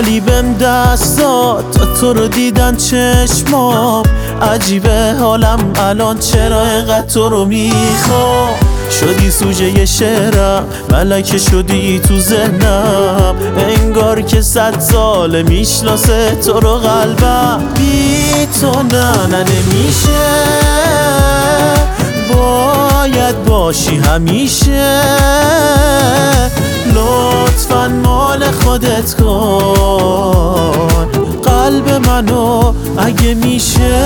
حالی بهم دست داد تا تو رو دیدن چشمام. عجیبه حالم الان چرا اینقدر تو رو میخوام. شدی سوژه شعرم، ملکه شدی تو ذهنم. انگار که 100 ساله میشناسه تو رو قلبم. بی تو نه نمیشه، باید باشی همیشه. لطفاً مال خودت کن قلب منو اگه میشه.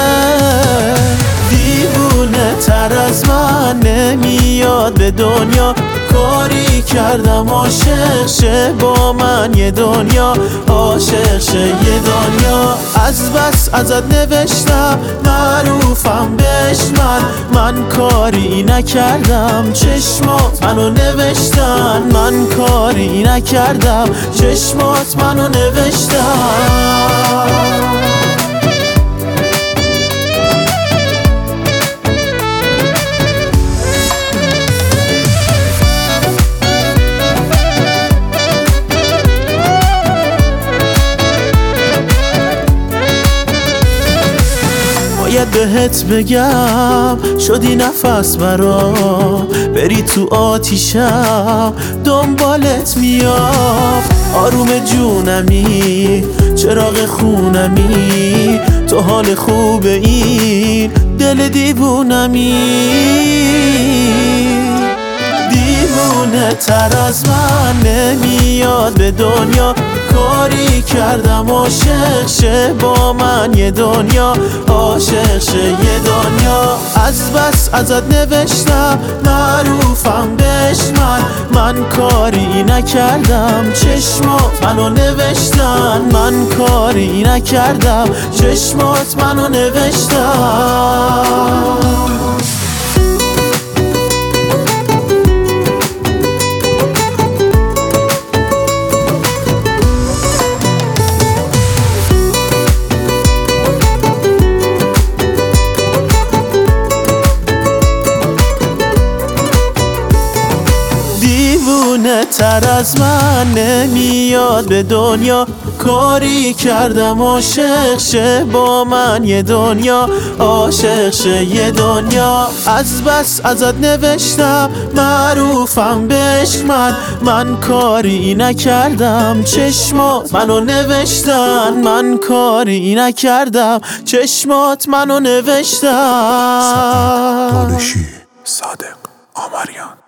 دیوونه تر از من نمیاد به دنیا، کاری کردم عاشق شه با من یه دنیا، عاشق شه یه دنیا. از بس ازت نوشتم معروفم بهش، من کاری نکردم چشمات منو نوشتن. من کاری نکردم چشمات منو نوشتن. باید بهت بگم شدی نفس برام، بری تو آتیشم دنبالت میام. آروم جونمی چراغ خونمی، تو حال خوب این دل دیوونمی. دیوونه تر از من نمیاد به دنیا، کاری کردم عاشق شه با من یه دنیا، عاشق شه یه دنیا. از بس ازت نوشتم معروفم بهش، من کاری نکردم چشمات منو نوشتن. من کاری نکردم چشمات منو نوشتن. دیوونه تر از من نمیاد به دنیا، کاری کردم عاشق شه با من یه دنیا، عاشق شه یه دنیا. از بس ازت نوشتم معروفم بهش، من کاری نکردم چشمات منو نوشتن. من کاری نکردم چشمات منو نوشتن. صادق صادق آمریان.